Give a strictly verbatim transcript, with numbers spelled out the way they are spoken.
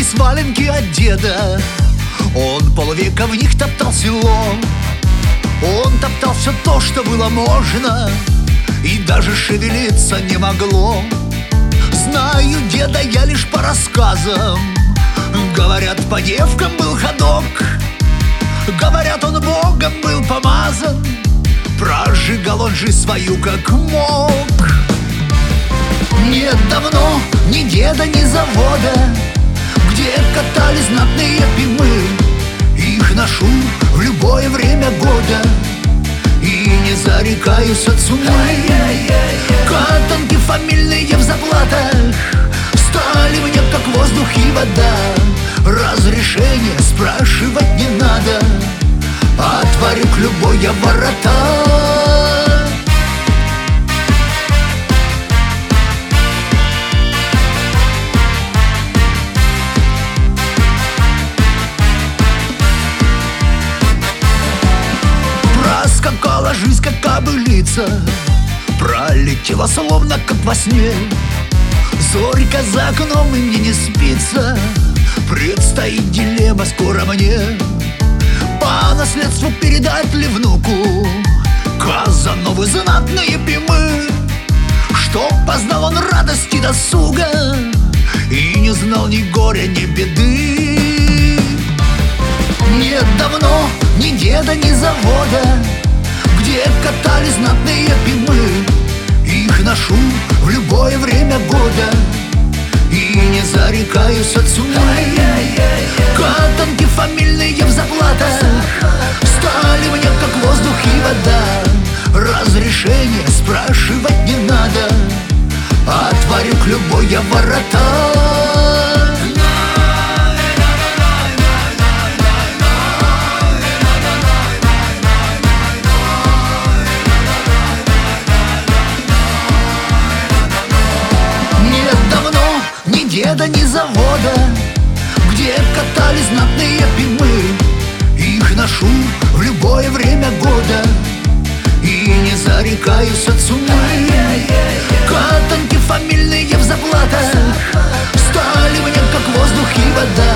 остались валенки от деда. Он полвека в них топтал село. Он топтал все то, что было можно, и даже шевелиться не могло. Знаю деда я лишь по рассказам. Говорят, по девкам был ходок. Говорят, он Богом был помазан. Прожигал он жизнь свою как мог. Нет давно ни деда, ни завода, где катались знатные пимы. Их ношу в любое время года и не зарекаюсь от суммы. Катанки фамильные в заплатах стали мне как воздух и вода. Разрешение спрашивать не надо, отворю к любой я ворота. Проскакала жизнь, как кобылица, пролетела словно как во сне. Зорька за окном, и мне не спится. Предстоит дилемма скоро мне: по наследству передать ли внуку Казановы знатные пимы, чтоб познал он радости досуга и не знал ни горя, ни беды. Нет давно ни деда, ни завода, где катались знатные пимы. Их ношу в любое время года и не зарекаюсь от суммы. Катанки фамильные в заплатах стали мне как воздух и вода. Разрешение спрашивать не надо, отворю к любой я ворота. Деда, ни завода, где катались знатные пимы. Их ношу в любое время года и не зарекаюсь от суммы. Катанки фамильные в заплатах стали мне как воздух и вода.